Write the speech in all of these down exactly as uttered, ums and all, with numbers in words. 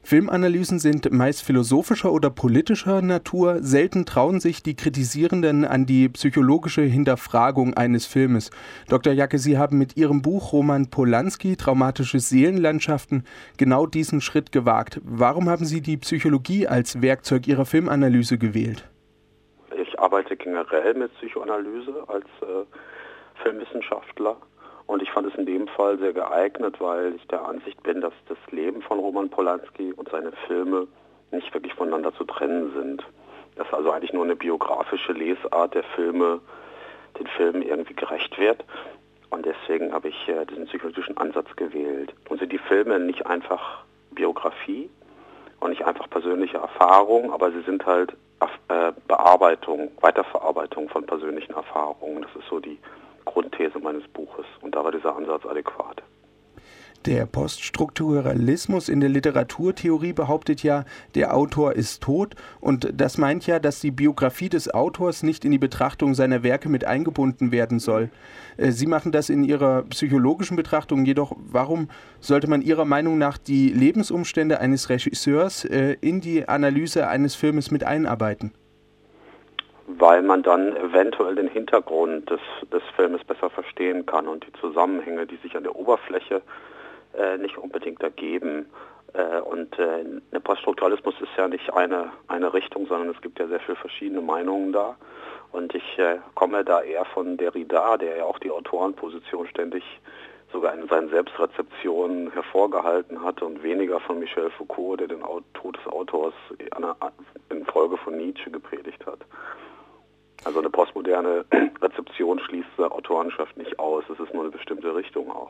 Filmanalysen sind meist philosophischer oder politischer Natur. Selten trauen sich die Kritisierenden an die psychologische Hinterfragung eines Filmes. Doktor Jacke, Sie haben mit Ihrem Buch Roman Polanski, Traumatische Seelenlandschaften, genau diesen Schritt gewagt. Warum haben Sie die Psychologie als Werkzeug Ihrer Filmanalyse gewählt? Ich arbeite generell mit Psychoanalyse als äh, Filmwissenschaftler. Und ich fand es in dem Fall sehr geeignet, weil ich der Ansicht bin, dass das Leben von Roman Polanski und seine Filme nicht wirklich voneinander zu trennen sind. Dass also eigentlich nur eine biografische Lesart der Filme den Filmen irgendwie gerecht wird. Und deswegen habe ich äh, diesen psychologischen Ansatz gewählt. Und sind die Filme nicht einfach Biografie und nicht einfach persönliche Erfahrung, aber sie sind halt äh, Bearbeitung, Weiterverarbeitung von persönlichen Erfahrungen. Das ist so die Grundthese meines Buches. Und da war dieser Ansatz adäquat. Der Poststrukturalismus in der Literaturtheorie behauptet ja, der Autor ist tot. Und das meint ja, dass die Biografie des Autors nicht in die Betrachtung seiner Werke mit eingebunden werden soll. Sie machen das in Ihrer psychologischen Betrachtung. Jedoch, warum sollte man Ihrer Meinung nach die Lebensumstände eines Regisseurs in die Analyse eines Filmes mit einarbeiten? Weil man dann eventuell den Hintergrund des, des Filmes besser verstehen kann und die Zusammenhänge, die sich an der Oberfläche äh, nicht unbedingt ergeben. Äh, und äh, der Poststrukturalismus ist ja nicht eine, eine Richtung, sondern es gibt ja sehr viele verschiedene Meinungen da. Und ich äh, komme da eher von Derrida, der ja auch die Autorenposition ständig sogar in seinen Selbstrezeptionen hervorgehalten hat, und weniger von Michel Foucault, der den Tod des Autors in Folge von Nietzsche gepredigt hat. Also eine postmoderne Rezeption schließt die Autorenschaft nicht aus. Es ist nur eine bestimmte Richtung auch.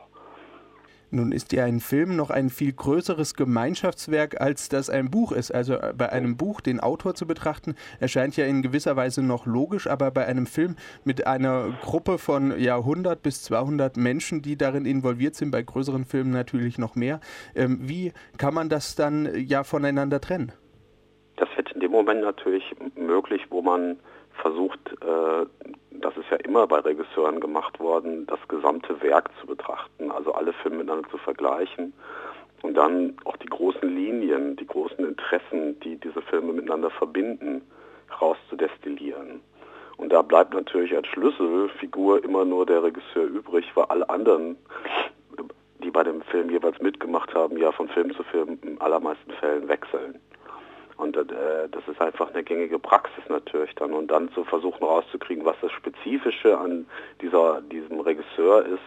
Nun ist ja ein Film noch ein viel größeres Gemeinschaftswerk, als das ein Buch ist. Also bei einem Buch den Autor zu betrachten, erscheint ja in gewisser Weise noch logisch, aber bei einem Film mit einer Gruppe von ja, hundert bis zweihundert Menschen, die darin involviert sind, bei größeren Filmen natürlich noch mehr, ähm, wie kann man das dann ja voneinander trennen? Das wird in dem Moment natürlich möglich, wo man versucht, äh, das ist ja immer bei Regisseuren gemacht worden, das gesamte Werk zu betrachten, also alle Filme miteinander zu vergleichen und dann auch die großen Linien, die großen Interessen, die diese Filme miteinander verbinden, rauszudestillieren. Und da bleibt natürlich als Schlüsselfigur immer nur der Regisseur übrig, weil alle anderen, die bei dem Film jeweils mitgemacht haben, ja von Film zu Film in allermeisten Fällen wechseln. Und äh, das ist einfach eine gängige Praxis natürlich dann. Und dann zu versuchen rauszukriegen, was das Spezifische an dieser, diesem Regisseur ist,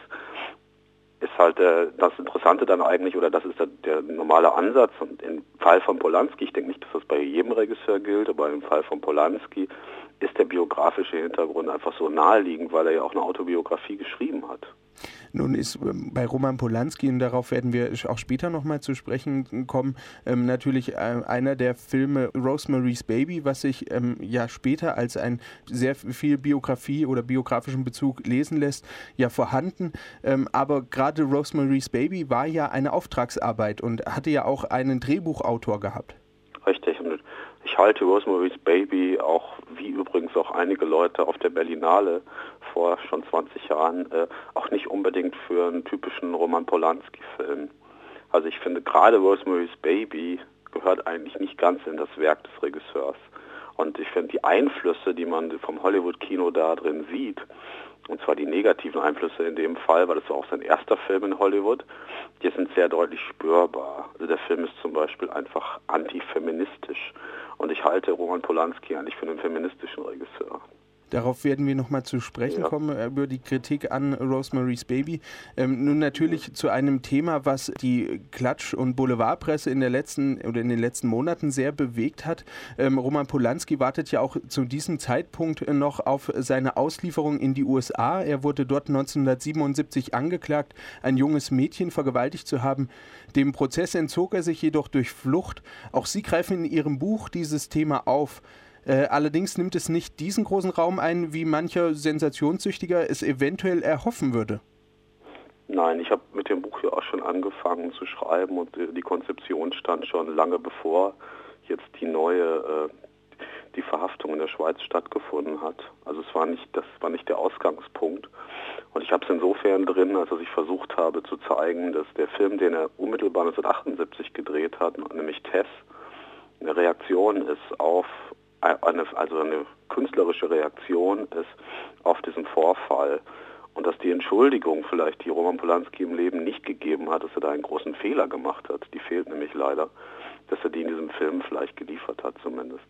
ist halt äh, das Interessante dann eigentlich, oder das ist der, der normale Ansatz. Und im Fall von Polanski, ich denke nicht, dass das bei jedem Regisseur gilt, aber im Fall von Polanski ist der biografische Hintergrund einfach so naheliegend, weil er ja auch eine Autobiografie geschrieben hat. Nun ist bei Roman Polanski, und darauf werden wir auch später nochmal zu sprechen kommen, ähm, natürlich äh, einer der Filme Rosemary's Baby, was sich ähm, ja später als ein sehr viel Biografie oder biografischen Bezug lesen lässt, ja vorhanden. Ähm, aber gerade Rosemary's Baby war ja eine Auftragsarbeit und hatte ja auch einen Drehbuchautor gehabt. Richtig. Und ich halte Rosemary's Baby auch, wie übrigens auch einige Leute auf der Berlinale vor schon zwanzig Jahren, äh, auch nicht unbedingt für einen typischen Roman Polanski-Film. Also ich finde, gerade Rosemary's Baby gehört eigentlich nicht ganz in das Werk des Regisseurs. Und ich finde, die Einflüsse, die man vom Hollywood-Kino da drin sieht, und zwar die negativen Einflüsse in dem Fall, weil es auch sein erster Film in Hollywood, die sind sehr deutlich spürbar. Also der Film ist zum Beispiel einfach antifeministisch. Und ich halte Roman Polanski eigentlich für einen feministischen Regisseur. Darauf werden wir nochmal zu sprechen kommen, ja, über die Kritik an Rosemary's Baby. Ähm, nun natürlich zu einem Thema, was die Klatsch- und Boulevardpresse in der letzten oder in den letzten Monaten sehr bewegt hat. Ähm, Roman Polanski wartet ja auch zu diesem Zeitpunkt noch auf seine Auslieferung in die U S A. Er wurde dort neunzehnhundertsiebenundsiebzig angeklagt, ein junges Mädchen vergewaltigt zu haben. Dem Prozess entzog er sich jedoch durch Flucht. Auch Sie greifen in Ihrem Buch dieses Thema auf. Äh, allerdings nimmt es nicht diesen großen Raum ein, wie mancher Sensationssüchtiger es eventuell erhoffen würde. Nein, ich habe mit dem Buch ja auch schon angefangen zu schreiben und die Konzeption stand schon lange bevor jetzt die neue, äh, die Verhaftung in der Schweiz stattgefunden hat. Also es war nicht, das war nicht der Ausgangspunkt. Und ich habe es insofern drin, als dass ich versucht habe zu zeigen, dass der Film, den er unmittelbar neunzehnhundertachtundsiebzig gedreht hat, nämlich Tess, eine Reaktion ist auf eine, also eine künstlerische Reaktion ist auf diesen Vorfall. Und dass die Entschuldigung vielleicht, die Roman Polanski im Leben nicht gegeben hat, dass er da einen großen Fehler gemacht hat, die fehlt nämlich leider, dass er die in diesem Film vielleicht geliefert hat zumindest.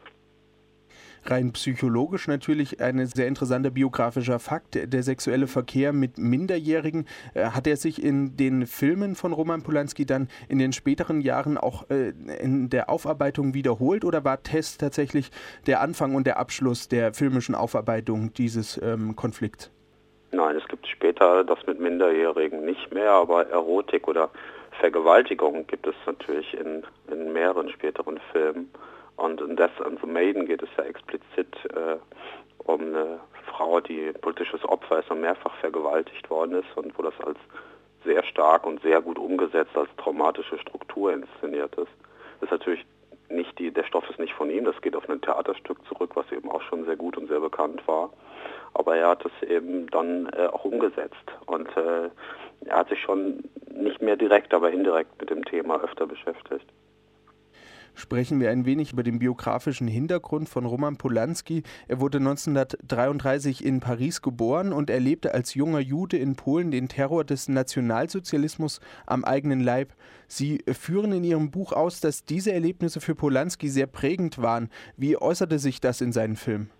Rein psychologisch natürlich ein sehr interessanter biografischer Fakt. Der sexuelle Verkehr mit Minderjährigen, äh, hat er sich in den Filmen von Roman Polanski dann in den späteren Jahren auch äh, in der Aufarbeitung wiederholt oder war Tess tatsächlich der Anfang und der Abschluss der filmischen Aufarbeitung dieses ähm, Konflikts? Nein, es gibt später das mit Minderjährigen nicht mehr, aber Erotik oder Vergewaltigung gibt es natürlich in, in mehreren späteren Filmen. Und in Death and the Maiden geht es ja explizit äh, um eine Frau, die politisches Opfer ist und mehrfach vergewaltigt worden ist und wo das als sehr stark und sehr gut umgesetzt als traumatische Struktur inszeniert ist. Das ist natürlich nicht die, der Stoff ist nicht von ihm, das geht auf ein Theaterstück zurück, was eben auch schon sehr gut und sehr bekannt war. Aber er hat es eben dann äh, auch umgesetzt und äh, er hat sich schon nicht mehr direkt, aber indirekt mit dem Thema öfter beschäftigt. Sprechen wir ein wenig über den biografischen Hintergrund von Roman Polanski. Er wurde neunzehnhundertdreiunddreißig in Paris geboren und erlebte als junger Jude in Polen den Terror des Nationalsozialismus am eigenen Leib. Sie führen in Ihrem Buch aus, dass diese Erlebnisse für Polanski sehr prägend waren. Wie äußerte sich das in seinen Filmen?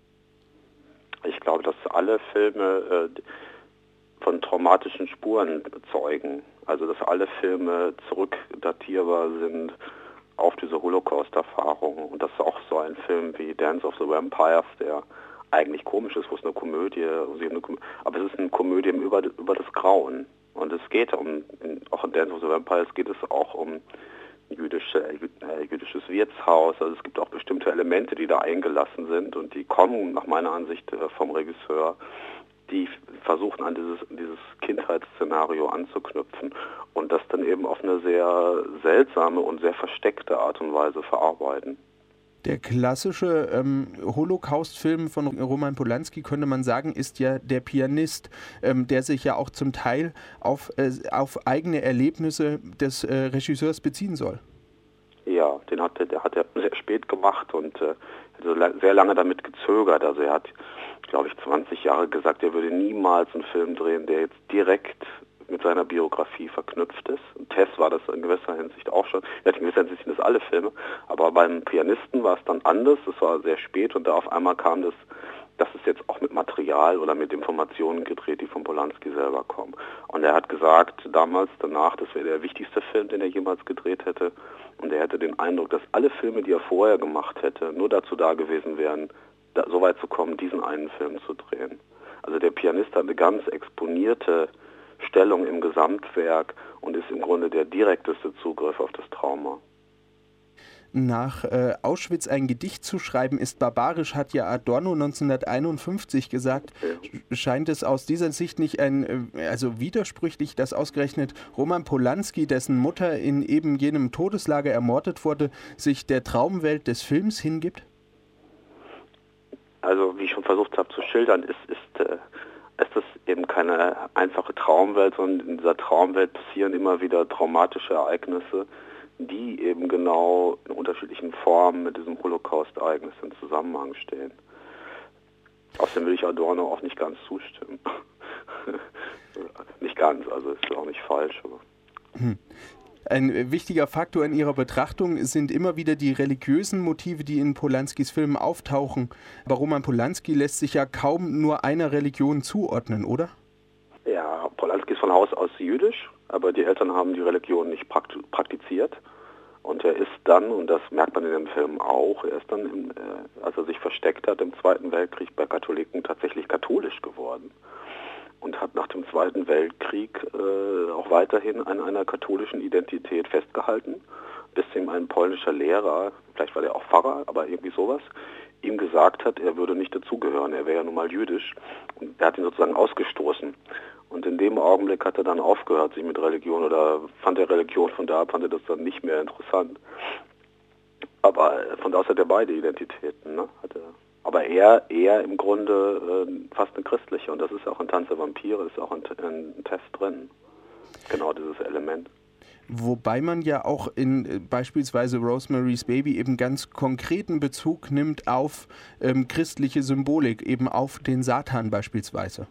Ich glaube, dass alle Filme äh, von traumatischen Spuren zeugen. Also dass alle Filme zurückdatierbar sind auf diese Holocaust-Erfahrung. Und das ist auch so ein Film wie Dance of the Vampires, der eigentlich komisch ist, wo es eine Komödie, aber es ist eine Komödie über, über das Grauen. Und es geht um, in, auch in Dance of the Vampires geht es auch um jüdische, äh, jüdisches Wirtshaus. Also es gibt auch bestimmte Elemente, die da eingelassen sind und die kommen nach meiner Ansicht äh, vom Regisseur, die versuchen an dieses, dieses Kindheitsszenario anzuknüpfen und das dann eben auf eine sehr seltsame und sehr versteckte Art und Weise verarbeiten. Der klassische ähm, Holocaust-Film von Roman Polanski, könnte man sagen, ist ja Der Pianist, ähm, der sich ja auch zum Teil auf, äh, auf eigene Erlebnisse des äh, Regisseurs beziehen soll. Ja, den hat, der hat er sehr spät gemacht und äh, hat sehr lange damit gezögert. Also er hat, glaube ich, zwanzig Jahre gesagt, er würde niemals einen Film drehen, der jetzt direkt mit seiner Biografie verknüpft ist. Und Tess war das in gewisser Hinsicht auch schon. Ja, in gewisser Hinsicht sind das alle Filme. Aber beim Pianisten war es dann anders. Es war sehr spät und da auf einmal kam das, das ist jetzt auch mit Material oder mit Informationen gedreht, die von Polanski selber kommen. Und er hat gesagt, damals, danach, das wäre der wichtigste Film, den er jemals gedreht hätte. Und er hätte den Eindruck, dass alle Filme, die er vorher gemacht hätte, nur dazu da gewesen wären, da, so weit zu kommen, diesen einen Film zu drehen. Also der Pianist hat eine ganz exponierte Stellung im Gesamtwerk und ist im Grunde der direkteste Zugriff auf das Trauma. Nach äh, Auschwitz ein Gedicht zu schreiben ist barbarisch, hat ja Adorno neunzehnhunderteinundfünfzig gesagt. Ja. Scheint es aus dieser Sicht nicht ein, äh, also widersprüchlich, dass ausgerechnet Roman Polanski, dessen Mutter in eben jenem Todeslager ermordet wurde, sich der Traumwelt des Films hingibt? Also wie ich schon versucht habe zu schildern, ist, ist, äh, ist das eben keine einfache Traumwelt, sondern in dieser Traumwelt passieren immer wieder traumatische Ereignisse, die eben genau in unterschiedlichen Formen mit diesem Holocaust-Ereignis in Zusammenhang stehen. Außerdem will ich Adorno auch nicht ganz zustimmen. Nicht ganz, also ist auch nicht falsch. Aber. Hm. Ein wichtiger Faktor in Ihrer Betrachtung sind immer wieder die religiösen Motive, die in Polanskis Filmen auftauchen. Aber Roman Polanski lässt sich ja kaum nur einer Religion zuordnen, oder? Ja, Polanski ist von Haus aus jüdisch, aber die Eltern haben die Religion nicht praktiziert. Und er ist dann, und das merkt man in dem Film auch, er ist dann, im, äh, als er sich versteckt hat im Zweiten Weltkrieg bei Katholiken, tatsächlich katholisch geworden. Und hat nach dem Zweiten Weltkrieg äh, auch weiterhin an einer katholischen Identität festgehalten, bis ihm ein polnischer Lehrer, vielleicht war der auch Pfarrer, aber irgendwie sowas, ihm gesagt hat, er würde nicht dazugehören, er wäre ja nun mal jüdisch. Und er hat ihn sozusagen ausgestoßen. Und in dem Augenblick hat er dann aufgehört, sich mit Religion, oder fand er Religion von da ab, fand er das dann nicht mehr interessant. aber von da aus hat er beide Identitäten, ne? Hat er. Aber er, er im Grunde äh, fast eine christliche, und das ist auch in Tanz der Vampire, ist auch ein, ein Test drin. Genau dieses Element. Wobei man ja auch in äh, beispielsweise Rosemary's Baby eben ganz konkreten Bezug nimmt auf ähm, christliche Symbolik, eben auf den Satan beispielsweise.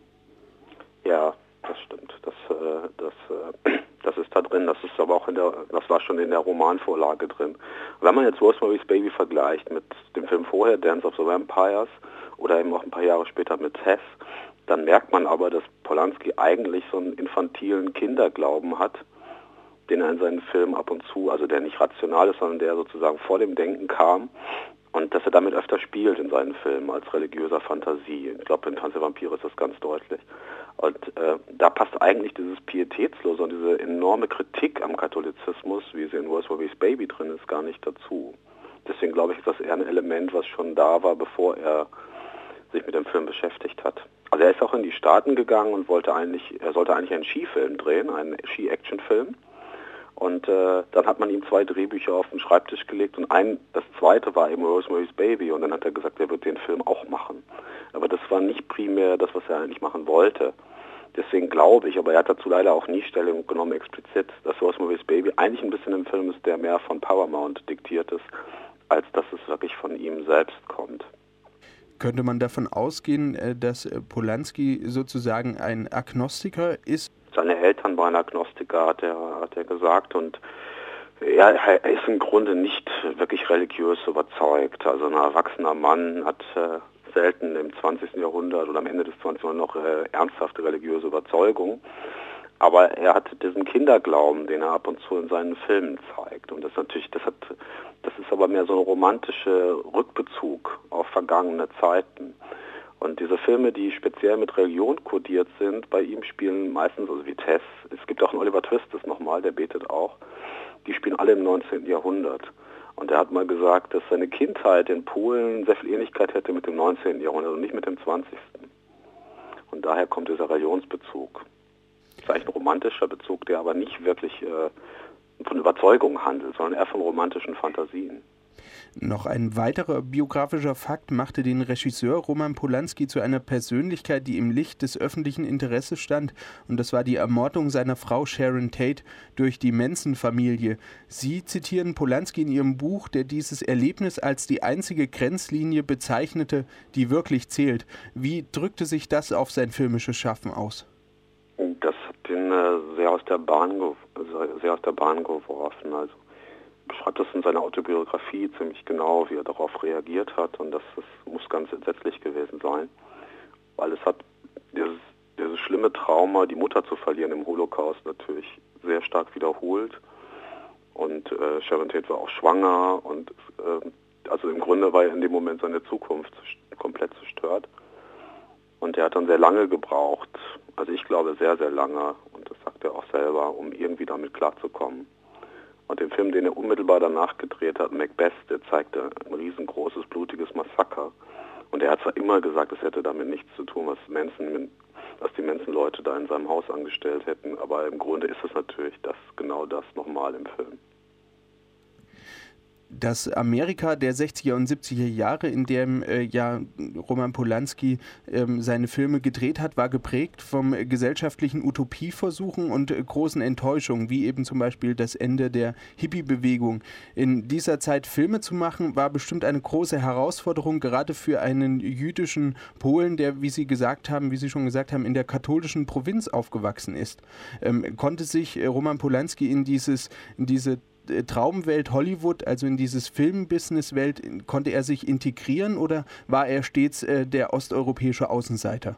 Ja, das stimmt. Das, äh, das, äh, das ist da drin. Das ist aber auch in der, das war schon in der Romanvorlage drin. Wenn man jetzt Rosemary's Baby vergleicht mit dem Film vorher, Dance of the Vampires, oder eben auch ein paar Jahre später mit Tess, dann merkt man aber, dass Polanski eigentlich so einen infantilen Kinderglauben hat, den er in seinen Filmen ab und zu, also der nicht rational ist, sondern der sozusagen vor dem Denken kam, und dass er damit öfter spielt in seinen Filmen als religiöser Fantasie. Ich glaube, in Tanz der Vampire ist das ganz deutlich. Und äh, da passt eigentlich dieses Pietätslose und diese enorme Kritik am Katholizismus, wie sie in Rosemary's Baby drin ist, gar nicht dazu. Deswegen glaube ich, ist das eher ein Element, was schon da war, bevor er sich mit dem Film beschäftigt hat. Also er ist auch in die Staaten gegangen und wollte eigentlich, er sollte eigentlich einen Skifilm drehen, einen Ski-Action-Film. Und äh, dann hat man ihm zwei Drehbücher auf den Schreibtisch gelegt, und ein, das zweite war eben Rosemary's Baby, und dann hat er gesagt, er wird den Film auch machen. Aber das war nicht primär das, was er eigentlich machen wollte. Deswegen glaube ich, aber er hat dazu leider auch nie Stellung genommen explizit, dass Rosemary's Baby eigentlich ein bisschen ein Film ist, der mehr von Paramount diktiert ist, als dass es wirklich von ihm selbst kommt. Könnte man davon ausgehen, dass Polanski sozusagen ein Agnostiker ist? Seine Eltern waren Agnostiker, hat er, hat er gesagt, und er, er ist im Grunde nicht wirklich religiös überzeugt. Also ein erwachsener Mann hat äh, selten im zwanzigsten Jahrhundert oder am Ende des zwanzigsten Jahrhunderts noch äh, ernsthafte religiöse Überzeugung. Aber er hat diesen Kinderglauben, den er ab und zu in seinen Filmen zeigt. Und das natürlich, das hat, das ist aber mehr so ein romantischer Rückbezug auf vergangene Zeiten. Und diese Filme, die speziell mit Religion kodiert sind, bei ihm spielen meistens, also wie Tess, es gibt auch einen Oliver Twist, das nochmal, der betet auch, die spielen alle im neunzehnten Jahrhundert. Und er hat mal gesagt, dass seine Kindheit in Polen sehr viel Ähnlichkeit hätte mit dem neunzehnten Jahrhundert und nicht mit dem zwanzigsten. Und daher kommt dieser Religionsbezug. Das ist eigentlich ein romantischer Bezug, der aber nicht wirklich äh, von Überzeugung handelt, sondern eher von romantischen Fantasien. Noch ein weiterer biografischer Fakt machte den Regisseur Roman Polanski zu einer Persönlichkeit, die im Licht des öffentlichen Interesses stand, und das war die Ermordung seiner Frau Sharon Tate durch die Manson-Familie. Sie zitieren Polanski in ihrem Buch, der dieses Erlebnis als die einzige Grenzlinie bezeichnete, die wirklich zählt. Wie drückte sich das auf sein filmisches Schaffen aus? Das hat ihn äh, sehr aus der Bahn ge- sehr aus der Bahn geworfen. Also beschreibt das in seiner Autobiografie ziemlich genau, wie er darauf reagiert hat, und das, das muss ganz entsetzlich gewesen sein, weil es hat dieses, dieses schlimme Trauma, die Mutter zu verlieren im Holocaust, natürlich sehr stark wiederholt, und äh, Sharon Tate war auch schwanger, und äh, also im Grunde war in dem Moment seine Zukunft komplett zerstört, und er hat dann sehr lange gebraucht, also ich glaube sehr, sehr lange, und das sagt er auch selber, um irgendwie damit klarzukommen. Und den Film, den er unmittelbar danach gedreht hat, Macbeth, der zeigte ein riesengroßes, blutiges Massaker. Und er hat zwar immer gesagt, es hätte damit nichts zu tun, was Manson, was die Manson-Leute da in seinem Haus angestellt hätten, aber im Grunde ist es natürlich das, genau das nochmal im Film. Das Amerika der sechziger und siebziger Jahre, in dem äh, ja Roman Polanski ähm, seine Filme gedreht hat, war geprägt vom gesellschaftlichen Utopieversuchen und äh, großen Enttäuschungen, wie eben zum Beispiel das Ende der Hippie-Bewegung. In dieser Zeit Filme zu machen, war bestimmt eine große Herausforderung, gerade für einen jüdischen Polen, der, wie Sie gesagt haben, wie Sie schon gesagt haben, in der katholischen Provinz aufgewachsen ist. Ähm, konnte sich äh, Roman Polanski in dieses, in diese Traumwelt Hollywood, also in dieses Filmbusiness-Welt, konnte er sich integrieren, oder war er stets äh, der osteuropäische Außenseiter?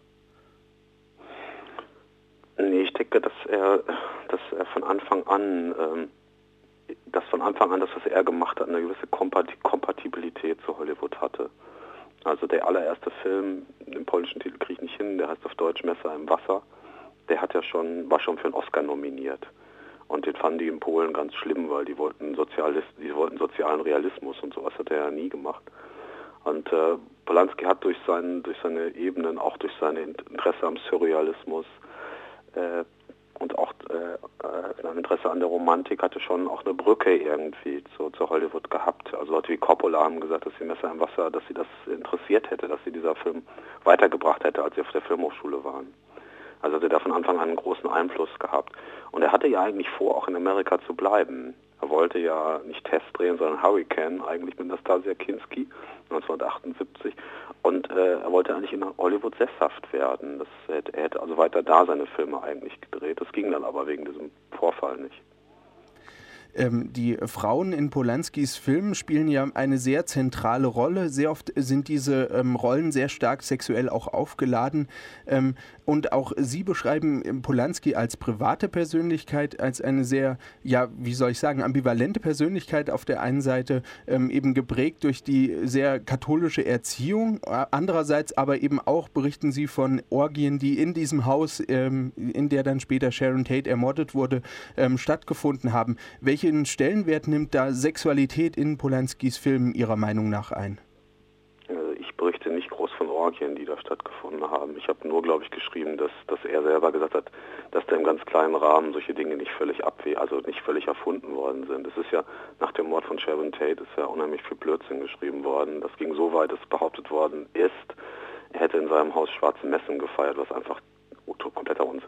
Nee, ich denke, dass er, dass er von Anfang an, ähm, dass von Anfang an das, was er gemacht hat, eine gewisse Kompat- Kompatibilität zu Hollywood hatte. Also der allererste Film, den polnischen Titel kriege ich nicht hin, der heißt auf Deutsch Messer im Wasser, der hat ja schon, war schon für einen Oscar nominiert. Und den fanden die in Polen ganz schlimm, weil die wollten Sozialist, die wollten sozialen Realismus, und sowas hat er ja nie gemacht. Und äh, Polanski hat durch, seinen, durch seine Ebenen, auch durch sein Interesse am Surrealismus äh, und auch äh, ein Interesse an der Romantik, hatte schon auch eine Brücke irgendwie zu, zu Hollywood gehabt. Also Leute wie Coppola haben gesagt, dass sie Messer im Wasser, dass sie das interessiert hätte, dass sie dieser Film weitergebracht hätte, als sie auf der Filmhochschule waren. Also hat er da von Anfang an einen großen Einfluss gehabt. Und er hatte ja eigentlich vor, auch in Amerika zu bleiben. Er wollte ja nicht Test drehen, sondern Hurricane, eigentlich mit Nastassja Kinski, neunzehnhundertachtundsiebzig. Und äh, er wollte eigentlich in Hollywood sesshaft werden. Das, er hätte also weiter da seine Filme eigentlich gedreht. Das ging dann aber wegen diesem Vorfall nicht. Ähm, die Frauen in Polanskis Filmen spielen ja eine sehr zentrale Rolle. Sehr oft sind diese ähm, Rollen sehr stark sexuell auch aufgeladen. Ähm, und auch Sie beschreiben Polanski als private Persönlichkeit, als eine sehr, ja, wie soll ich sagen, ambivalente Persönlichkeit. Auf der einen Seite ähm, eben geprägt durch die sehr katholische Erziehung. Andererseits aber eben auch berichten Sie von Orgien, die in diesem Haus, ähm, in der dann später Sharon Tate ermordet wurde, ähm, stattgefunden haben. Welche Welchen Stellenwert nimmt da Sexualität in Polanskis Filmen Ihrer Meinung nach ein? Also ich berichte nicht groß von Orgien, die da stattgefunden haben. Ich habe nur, glaube ich, geschrieben, dass, dass er selber gesagt hat, dass da im ganz kleinen Rahmen solche Dinge nicht völlig abwe- also nicht völlig erfunden worden sind. Es ist ja nach dem Mord von Sharon Tate ist ja unheimlich viel Blödsinn geschrieben worden. Das ging so weit, dass behauptet worden ist, er hätte in seinem Haus schwarze Messen gefeiert, was einfach kompletter Unsinn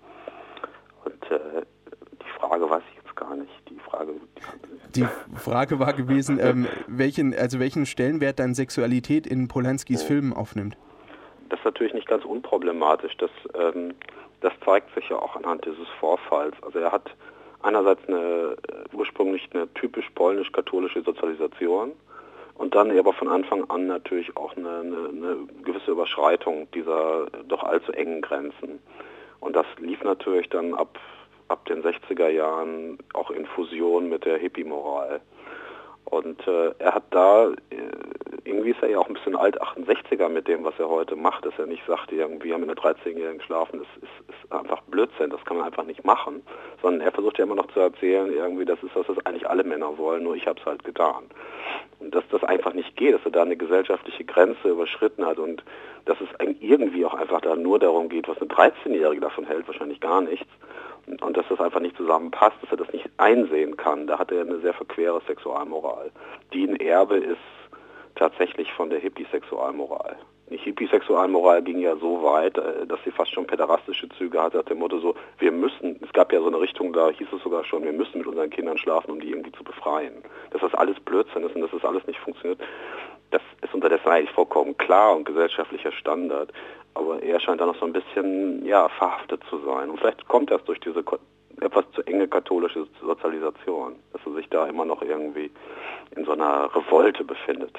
ist. Und äh, die Frage weiß ich jetzt gar nicht. Die Frage, die, die Frage war gewesen, ähm, welchen, also welchen Stellenwert dann Sexualität in Polanskis ja. Filmen aufnimmt. Das ist natürlich nicht ganz unproblematisch. Das, ähm, das zeigt sich ja auch anhand dieses Vorfalls. Also er hat einerseits eine ursprünglich eine typisch polnisch-katholische Sozialisation und dann aber von Anfang an natürlich auch eine, eine, eine gewisse Überschreitung dieser doch allzu engen Grenzen. Und das lief natürlich dann ab ab den sechziger Jahren auch in Fusion mit der Hippie-Moral. Und äh, er hat da, äh, irgendwie ist er ja auch ein bisschen alt achtundsechziger mit dem, was er heute macht, dass er nicht sagt, irgendwie haben mit einer dreizehnjährigen geschlafen, das ist, ist einfach Blödsinn, das kann man einfach nicht machen, sondern er versucht ja immer noch zu erzählen, irgendwie, das ist das, was eigentlich alle Männer wollen, nur ich habe es halt getan. Und dass das einfach nicht geht, dass er da eine gesellschaftliche Grenze überschritten hat und dass es irgendwie auch einfach da nur darum geht, was eine dreizehnjährige davon hält, wahrscheinlich gar nichts. Und dass das einfach nicht zusammenpasst, dass er das nicht einsehen kann. Da hat er eine sehr verquere Sexualmoral, die ein Erbe ist tatsächlich von der Hippie-Sexualmoral. Die Hippie-Sexualmoral ging ja so weit, dass sie fast schon päderastische Züge hatte, nach dem Motto so, wir müssen, es gab ja so eine Richtung, da hieß es sogar schon, wir müssen mit unseren Kindern schlafen, um die irgendwie zu befreien. Dass das alles Blödsinn ist und dass das alles nicht funktioniert, das ist unterdessen eigentlich vollkommen klar und gesellschaftlicher Standard. Aber er scheint da noch so ein bisschen, ja, verhaftet zu sein. Und vielleicht kommt das durch diese etwas zu enge katholische Sozialisation, dass er sich da immer noch irgendwie in so einer Revolte befindet.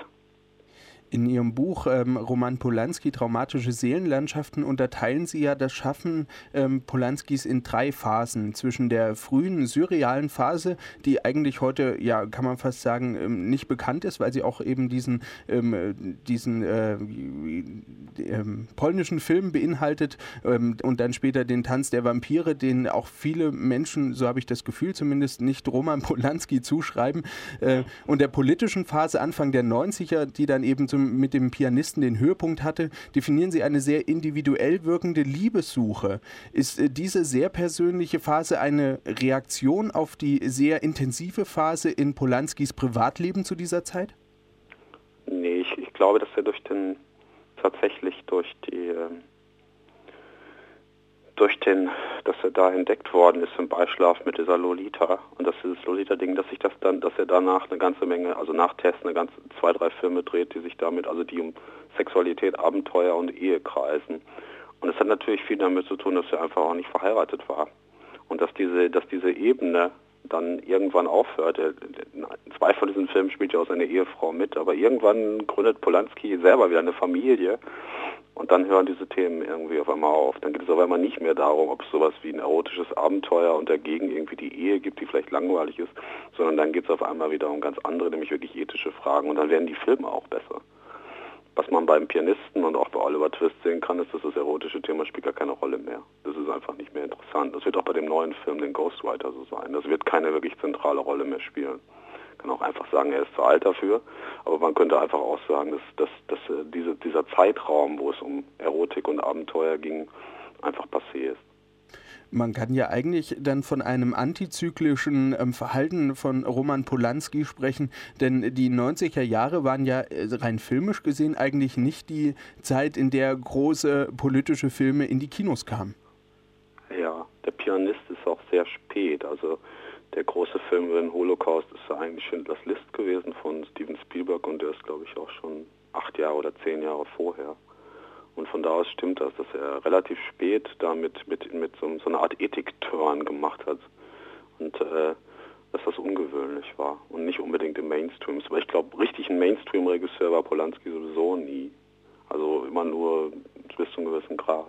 In Ihrem Buch ähm, Roman Polanski, Traumatische Seelenlandschaften, unterteilen Sie ja das Schaffen ähm, Polanskis in drei Phasen. Zwischen der frühen surrealen Phase, die eigentlich heute, ja, kann man fast sagen, ähm, nicht bekannt ist, weil sie auch eben diesen, ähm, diesen äh, ähm, polnischen Film beinhaltet ähm, und dann später den Tanz der Vampire, den auch viele Menschen, so habe ich das Gefühl zumindest, nicht Roman Polanski zuschreiben. Äh, und der politischen Phase Anfang der neunziger, die dann eben zum mit dem Pianisten den Höhepunkt hatte, definieren Sie eine sehr individuell wirkende Liebessuche. Ist äh, diese sehr persönliche Phase eine Reaktion auf die sehr intensive Phase in Polanskis Privatleben zu dieser Zeit? Nee, ich, ich glaube, dass er durch den, tatsächlich durch die, äh, durch den, dass er da entdeckt worden ist im Beischlaf mit dieser Lolita und dass dieses Lolita-Ding, dass sich das dann, dass er danach eine ganze Menge, also nach Test eine ganze, zwei, drei Filme dreht, die sich damit, also die um Sexualität, Abenteuer und Ehe kreisen. Und es hat natürlich viel damit zu tun, dass er einfach auch nicht verheiratet war. Und dass diese, dass diese Ebene dann irgendwann aufhört. Zwei von diesen Filmen spielt ja auch seine Ehefrau mit, aber irgendwann gründet Polanski selber wieder eine Familie und dann hören diese Themen irgendwie auf einmal auf. Dann geht es auf einmal nicht mehr darum, ob es sowas wie ein erotisches Abenteuer und dagegen irgendwie die Ehe gibt, die vielleicht langweilig ist, sondern dann geht es auf einmal wieder um ganz andere, nämlich wirklich ethische Fragen und dann werden die Filme auch besser. Was man beim Pianisten und auch bei Oliver Twist sehen kann, ist, dass das erotische Thema spielt gar keine Rolle mehr. Das ist einfach nicht mehr interessant. Das wird auch bei dem neuen Film, den Ghostwriter, so sein. Das wird keine wirklich zentrale Rolle mehr spielen. Man kann auch einfach sagen, er ist zu alt dafür, aber man könnte einfach auch sagen, dass, dass, dass diese, dieser Zeitraum, wo es um Erotik und Abenteuer ging, einfach passé ist. Man kann ja eigentlich dann von einem antizyklischen ähm, Verhalten von Roman Polanski sprechen, denn die neunziger Jahre waren ja äh, rein filmisch gesehen eigentlich nicht die Zeit, in der große politische Filme in die Kinos kamen. Ja, der Pianist ist auch sehr spät, also der große Film über den Holocaust ist ja eigentlich Schindlers List gewesen von Steven Spielberg und der ist, glaube ich, auch schon acht Jahre oder zehn Jahre vorher. Und von da aus stimmt das, dass er relativ spät damit mit, mit so, so einer Art Ethik-Turn gemacht hat. Und äh, dass das ungewöhnlich war und nicht unbedingt im Mainstream. Aber ich glaube, richtig ein Mainstream-Regisseur war Polanski sowieso nie. Also immer nur bis zu einem gewissen Grad.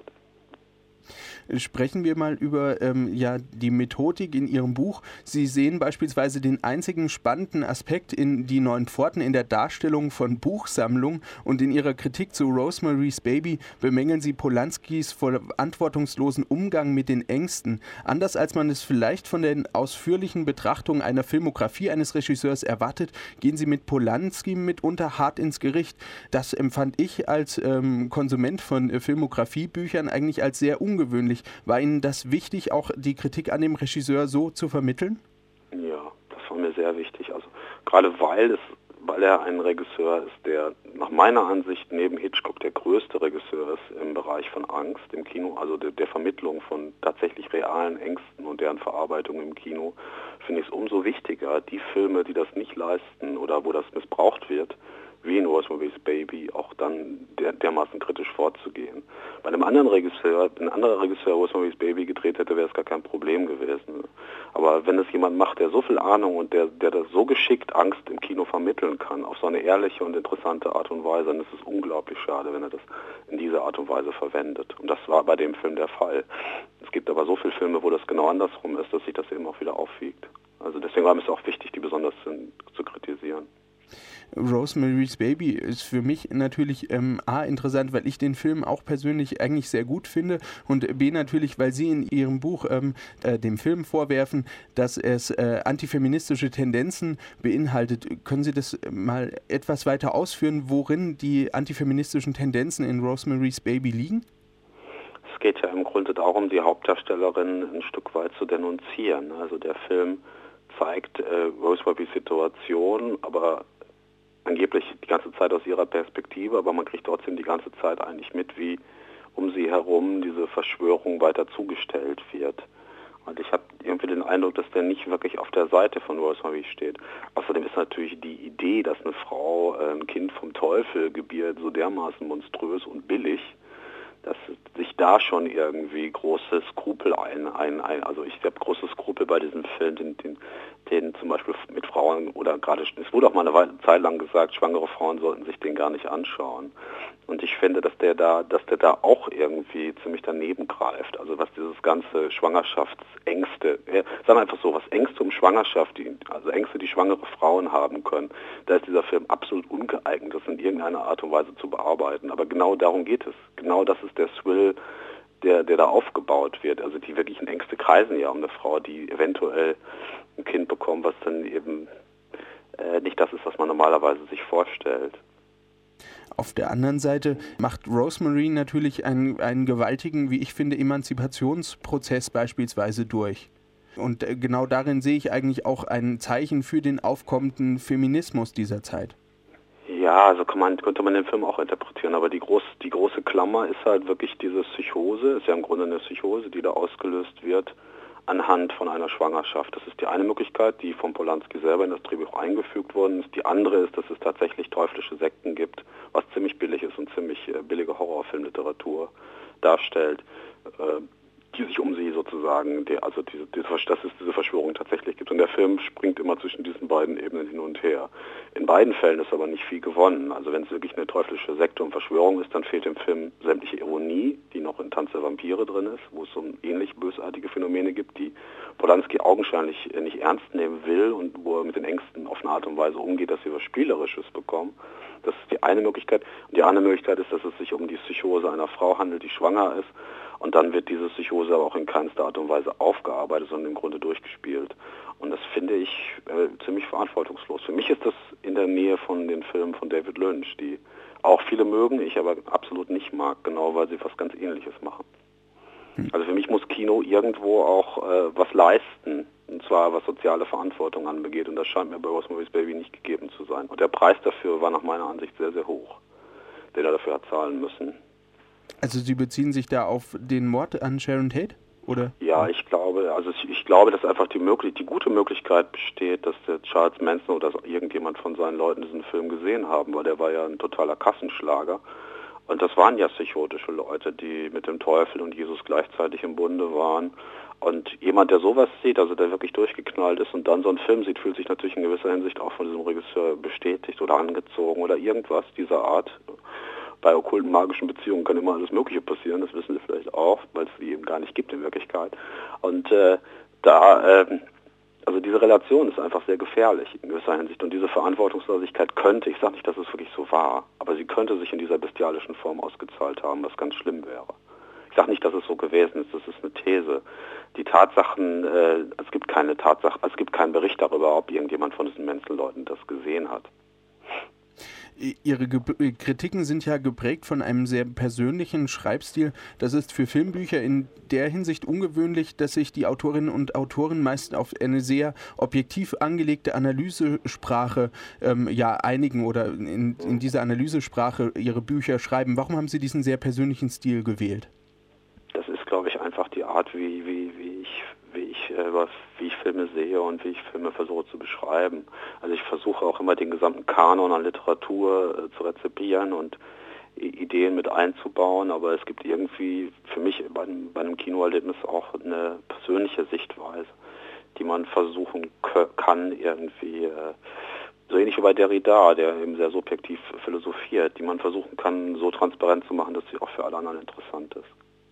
Sprechen wir mal über ähm, ja, die Methodik in Ihrem Buch. Sie sehen beispielsweise den einzigen spannenden Aspekt in Die Neun Pforten in der Darstellung von Buchsammlungen und in Ihrer Kritik zu Rosemary's Baby bemängeln Sie Polanskis verantwortungslosen Umgang mit den Ängsten. Anders als man es vielleicht von den ausführlichen Betrachtungen einer Filmografie eines Regisseurs erwartet, gehen Sie mit Polanski mitunter hart ins Gericht. Das empfand ich als ähm, Konsument von äh, Filmografiebüchern eigentlich als sehr ungewöhnlich. War Ihnen das wichtig, auch die Kritik an dem Regisseur so zu vermitteln? Ja, das war mir sehr wichtig. Also gerade weil es, weil er ein Regisseur ist, der nach meiner Ansicht neben Hitchcock der größte Regisseur ist im Bereich von Angst im Kino, also der, der Vermittlung von tatsächlich realen Ängsten und deren Verarbeitung im Kino, finde ich es umso wichtiger, die Filme, die das nicht leisten oder wo das missbraucht wird, wie in Rosemary's Baby, auch dann der, dermaßen kritisch vorzugehen. Bei einem anderen Regisseur, ein anderer Regisseur Rosemary's Baby gedreht hätte, wäre es gar kein Problem gewesen. Aber wenn es jemand macht, der so viel Ahnung und der, der das so geschickt Angst im Kino vermitteln kann, auf so eine ehrliche und interessante Art und Weise, dann ist es unglaublich schade, wenn er das in dieser Art und Weise verwendet. Und das war bei dem Film der Fall. Es gibt aber so viele Filme, wo das genau andersrum ist, dass sich das eben auch wieder aufwiegt. Also deswegen war es auch wichtig, die besonders zu, zu kritisieren. Rosemary's Baby ist für mich natürlich ähm, A, interessant, weil ich den Film auch persönlich eigentlich sehr gut finde und B, natürlich, weil Sie in Ihrem Buch ähm, äh, dem Film vorwerfen, dass es äh, antifeministische Tendenzen beinhaltet. Können Sie das mal etwas weiter ausführen, worin die antifeministischen Tendenzen in Rosemary's Baby liegen? Es geht ja im Grunde darum, die Hauptdarstellerin ein Stück weit zu denunzieren. Also der Film zeigt äh, Rosemarys Situation, aber angeblich die ganze Zeit aus ihrer Perspektive, aber man kriegt trotzdem die ganze Zeit eigentlich mit, wie um sie herum diese Verschwörung weiter zugestellt wird. Und ich habe irgendwie den Eindruck, dass der nicht wirklich auf der Seite von Rosemary steht. Außerdem ist natürlich die Idee, dass eine Frau ein Kind vom Teufel gebiert, so dermaßen monströs und billig, dass sich da schon irgendwie große Skrupel ein, ein, ein also ich habe große Skrupel bei diesem Film, den, den, den zum Beispiel mit Frauen oder gerade, es wurde auch mal eine Zeit lang gesagt, schwangere Frauen sollten sich den gar nicht anschauen. Und ich finde, dass der da, dass der da auch irgendwie ziemlich daneben greift. Also was dieses ganze Schwangerschaftsängste, äh, sagen wir einfach so, was Ängste um Schwangerschaft, die, also Ängste, die schwangere Frauen haben können, da ist dieser Film absolut ungeeignet, das in irgendeiner Art und Weise zu bearbeiten. Aber genau darum geht es. Genau das ist der Thrill, der, der da aufgebaut wird. Also die wirklichen Ängste kreisen ja um eine Frau, die eventuell ein Kind bekommt, was dann eben äh, nicht das ist, was man normalerweise sich vorstellt. Auf der anderen Seite macht Rosemary natürlich einen, einen gewaltigen, wie ich finde, Emanzipationsprozess beispielsweise durch. Und äh, genau darin sehe ich eigentlich auch ein Zeichen für den aufkommenden Feminismus dieser Zeit. Ja, also kann man, könnte man den Film auch interpretieren, aber die, groß, die große Klammer ist halt wirklich diese Psychose, ist ja im Grunde eine Psychose, die da ausgelöst wird anhand von einer Schwangerschaft. Das ist die eine Möglichkeit, die von Polanski selber in das Drehbuch eingefügt worden ist. Die andere ist, dass es tatsächlich teuflische Sekten gibt, was ziemlich billig ist und ziemlich äh, billige Horrorfilmliteratur darstellt, äh, die sich um sie sozusagen, die, also diese, diese, dass es diese Verschwörung tatsächlich gibt. Und der Film springt immer zwischen diesen beiden Ebenen hin und her. In beiden Fällen ist aber nicht viel gewonnen. Also wenn es wirklich eine teuflische Sekte und Verschwörung ist, dann fehlt dem Film sämtliche Ironie, die noch in Tanz der Vampire drin ist, wo es so ähnlich bösartige Phänomene gibt, die Polanski augenscheinlich nicht ernst nehmen will und wo er mit den Ängsten auf eine Art und Weise umgeht, dass sie was Spielerisches bekommen. Das ist die eine Möglichkeit. Und die andere Möglichkeit ist, dass es sich um die Psychose einer Frau handelt, die schwanger ist. Und dann wird diese Psychose aber auch in keinster Art und Weise aufgearbeitet, sondern im Grunde durchgespielt. Und das finde ich äh, ziemlich verantwortungslos. Für mich ist das in der Nähe von den Filmen von David Lynch, die auch viele mögen, ich aber absolut nicht mag, genau weil sie was ganz Ähnliches machen. Also für mich muss Kino irgendwo auch äh, was leisten, und zwar was soziale Verantwortung anbegeht, und das scheint mir bei Rosemary's Baby nicht gegeben zu sein. Und der Preis dafür war nach meiner Ansicht sehr, sehr hoch, den er dafür hat zahlen müssen. Also Sie beziehen sich da auf den Mord an Sharon Tate? Oder? Ja, ich glaube, also ich, ich glaube, dass einfach die möglich, die gute Möglichkeit besteht, dass der Charles Manson oder irgendjemand von seinen Leuten diesen Film gesehen haben, weil der war ja ein totaler Kassenschlager. Und das waren ja psychotische Leute, die mit dem Teufel und Jesus gleichzeitig im Bunde waren. Und jemand, der sowas sieht, also der wirklich durchgeknallt ist und dann so einen Film sieht, fühlt sich natürlich in gewisser Hinsicht auch von diesem Regisseur bestätigt oder angezogen oder irgendwas dieser Art. Bei okkulten magischen Beziehungen kann immer alles Mögliche passieren, das wissen Sie vielleicht auch, weil es die eben gar nicht gibt in Wirklichkeit. Und äh, da, äh, also diese Relation ist einfach sehr gefährlich in gewisser Hinsicht. Und diese Verantwortungslosigkeit könnte, ich sage nicht, dass es wirklich so war, aber sie könnte sich in dieser bestialischen Form ausgezahlt haben, was ganz schlimm wäre. Ich sage nicht, dass es so gewesen ist, das ist eine These. Die Tatsachen, äh, es gibt keine Tatsache, es gibt keinen Bericht darüber, ob irgendjemand von diesen Manson-Leuten das gesehen hat. Ihre Ge- Kritiken sind ja geprägt von einem sehr persönlichen Schreibstil. Das ist für Filmbücher in der Hinsicht ungewöhnlich, dass sich die Autorinnen und Autoren meist auf eine sehr objektiv angelegte Analysesprache ähm, ja, einigen oder in, in dieser Analysesprache ihre Bücher schreiben. Warum haben Sie diesen sehr persönlichen Stil gewählt? Das ist, glaube ich, einfach die Art, wie, wie, wie ich wie ich, äh, was, wie ich Filme sehe und wie ich Filme versuche zu beschreiben. Also ich versuche auch immer den gesamten Kanon an Literatur äh, zu rezipieren und I- Ideen mit einzubauen, aber es gibt irgendwie für mich bei, bei einem Kinoerlebnis auch eine persönliche Sichtweise, die man versuchen k- kann irgendwie, äh, so ähnlich wie bei Derrida, der eben sehr subjektiv philosophiert, die man versuchen kann, so transparent zu machen, dass sie auch für alle anderen interessant ist.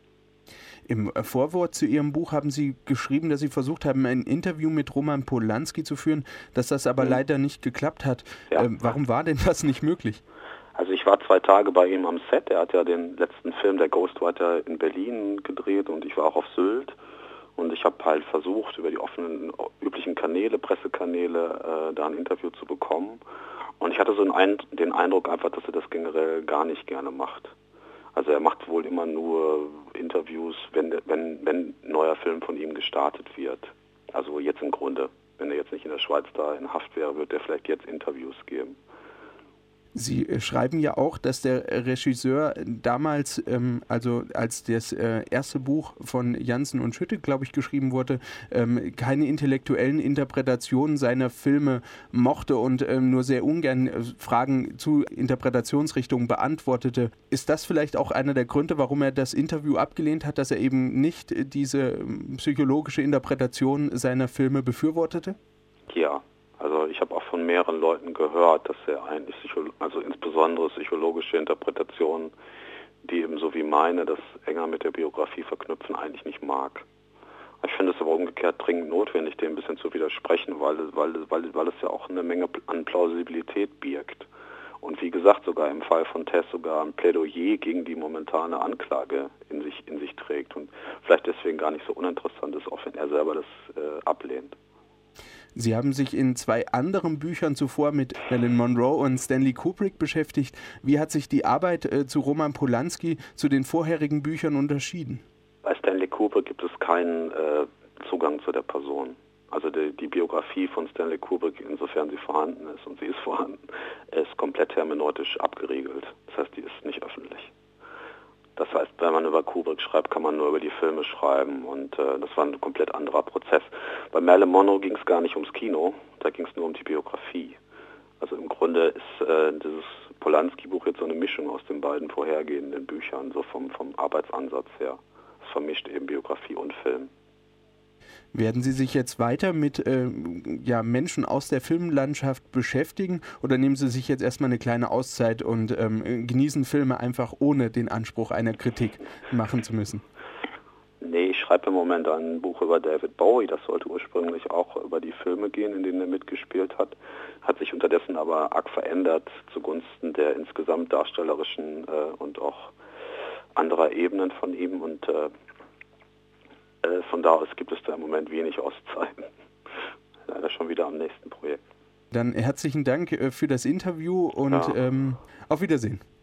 Im Vorwort zu Ihrem Buch haben Sie geschrieben, dass Sie versucht haben, ein Interview mit Roman Polanski zu führen, dass das aber mhm. leider nicht geklappt hat. Ja. Ähm, warum war denn das nicht möglich? Also ich war zwei Tage bei ihm am Set. Er hat ja den letzten Film, der Ghostwriter, in Berlin gedreht und ich war auch auf Sylt. Und ich habe halt versucht, über die offenen, üblichen Kanäle, Pressekanäle, äh, da ein Interview zu bekommen. Und ich hatte so einen, den Eindruck einfach, dass er das generell gar nicht gerne macht. Also er macht wohl immer nur Interviews, wenn, wenn, wenn ein neuer Film von ihm gestartet wird. Also jetzt im Grunde, wenn er jetzt nicht in der Schweiz da in Haft wäre, wird er vielleicht jetzt Interviews geben. Sie schreiben ja auch, dass der Regisseur damals, ähm, also als das äh, erste Buch von Jansen und Schütte, glaube ich, geschrieben wurde, ähm, keine intellektuellen Interpretationen seiner Filme mochte und ähm, nur sehr ungern äh, Fragen zu Interpretationsrichtungen beantwortete. Ist das vielleicht auch einer der Gründe, warum er das Interview abgelehnt hat, dass er eben nicht äh, diese äh, psychologische Interpretation seiner Filme befürwortete? Ja. Also ich habe auch von mehreren Leuten gehört, dass er eigentlich, also insbesondere psychologische Interpretationen, die ebenso wie meine das enger mit der Biografie verknüpfen, eigentlich nicht mag. Ich finde es aber umgekehrt dringend notwendig, dem ein bisschen zu widersprechen, weil, weil, weil, weil es ja auch eine Menge an Plausibilität birgt. Und wie gesagt, sogar im Fall von Tess sogar ein Plädoyer gegen die momentane Anklage in sich, in sich trägt und vielleicht deswegen gar nicht so uninteressant ist, auch wenn er selber das äh, ablehnt. Sie haben sich in zwei anderen Büchern zuvor mit Marilyn Monroe und Stanley Kubrick beschäftigt. Wie hat sich die Arbeit äh, zu Roman Polanski zu den vorherigen Büchern unterschieden? Bei Stanley Kubrick gibt es keinen äh, Zugang zu der Person. Also die, die Biografie von Stanley Kubrick, insofern sie vorhanden ist, und sie ist vorhanden, ist komplett hermeneutisch abgeriegelt. Das heißt, die ist nicht öffentlich. Das heißt, wenn man über Kubrick schreibt, kann man nur über die Filme schreiben und äh, das war ein komplett anderer Prozess. Bei Marilyn Monroe ging es gar nicht ums Kino, da ging es nur um die Biografie. Also im Grunde ist äh, dieses Polanski-Buch jetzt so eine Mischung aus den beiden vorhergehenden Büchern, so vom, vom Arbeitsansatz her. Es vermischt eben Biografie und Film. Werden Sie sich jetzt weiter mit äh, ja, Menschen aus der Filmlandschaft beschäftigen oder nehmen Sie sich jetzt erstmal eine kleine Auszeit und ähm, genießen Filme einfach ohne den Anspruch einer Kritik machen zu müssen? Nee, ich schreibe im Moment ein Buch über David Bowie. Das sollte ursprünglich auch über die Filme gehen, in denen er mitgespielt hat. Hat sich unterdessen aber arg verändert zugunsten der insgesamt darstellerischen äh, und auch anderer Ebenen von ihm und äh, Von da aus gibt es da im Moment wenig Auszeiten. Leider schon wieder am nächsten Projekt. Dann herzlichen Dank für das Interview und ja. ähm, auf Wiedersehen.